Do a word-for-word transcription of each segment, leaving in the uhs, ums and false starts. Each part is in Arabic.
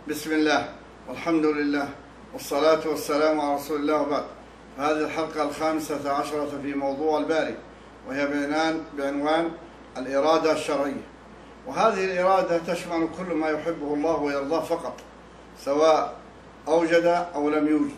بسم الله والحمد لله والصلاة والسلام على رسول الله وبعد. هذه الحلقة الخامسة عشرة في موضوع الباري، وهي بعنوان بعنوان الإرادة الشرعية. وهذه الإرادة تشمل كل ما يحبه الله ويرضاه فقط، سواء أوجد أو لم يوجد،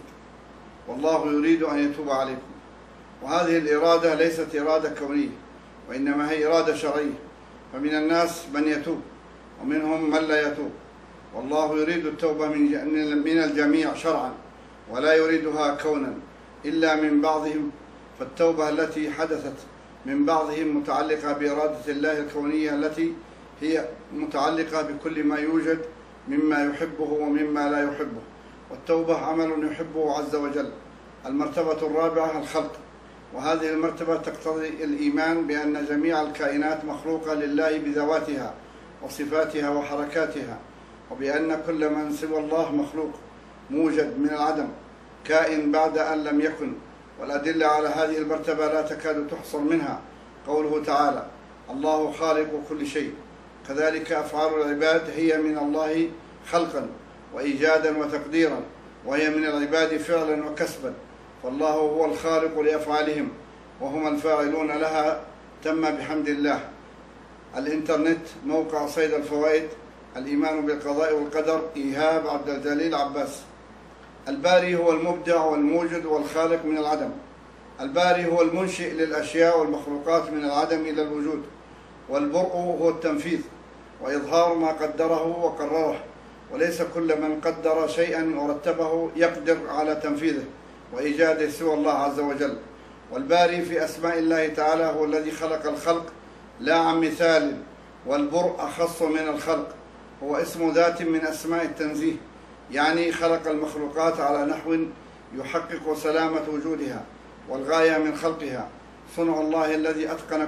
والله يريد أن يتوب عليكم. وهذه الإرادة ليست إرادة كونية، وإنما هي إرادة شرعية، فمن الناس من يتوب ومنهم من لا يتوب، والله يريد التوبة من الجميع شرعا، ولا يريدها كونا إلا من بعضهم. فالتوبة التي حدثت من بعضهم متعلقة بإرادة الله الكونية التي هي متعلقة بكل ما يوجد مما يحبه ومما لا يحبه، والتوبة عمل يحبه عز وجل. المرتبة الرابعة الخلق، وهذه المرتبة تقتضي الإيمان بأن جميع الكائنات مخلوقة لله بذواتها وصفاتها وحركاتها، وبأن كل من سوى الله مخلوق موجد من العدم، كائن بعد أن لم يكن. والأدلة على هذه المرتبة لا تكاد تحصر منها قوله تعالى: الله خالق كل شيء. كذلك أفعال العباد هي من الله خلقا وإيجادا وتقديرا، وهي من العباد فعلا وكسبا، فالله هو الخالق لأفعالهم وهم الفاعلون لها. تم بحمد الله. الإنترنت، موقع صيد الفوائد، الإيمان بالقضاء والقدر، إيهاب عبد الجليل عباس. الباري هو المبدع والموجد والخالق من العدم. الباري هو المنشئ للأشياء والمخلوقات من العدم إلى الوجود. والبرء هو التنفيذ وإظهار ما قدره وقرره، وليس كل من قدر شيئا ورتبه يقدر على تنفيذه وإيجاده سوى الله عز وجل. والباري في أسماء الله تعالى هو الذي خلق الخلق لا عن مثال، والبرء أخص من الخلق، هو اسم ذات من أسماء التنزيه، يعني خلق المخلوقات على نحو يحقق سلامة وجودها، والغاية من خلقها صنع الله الذي أتقن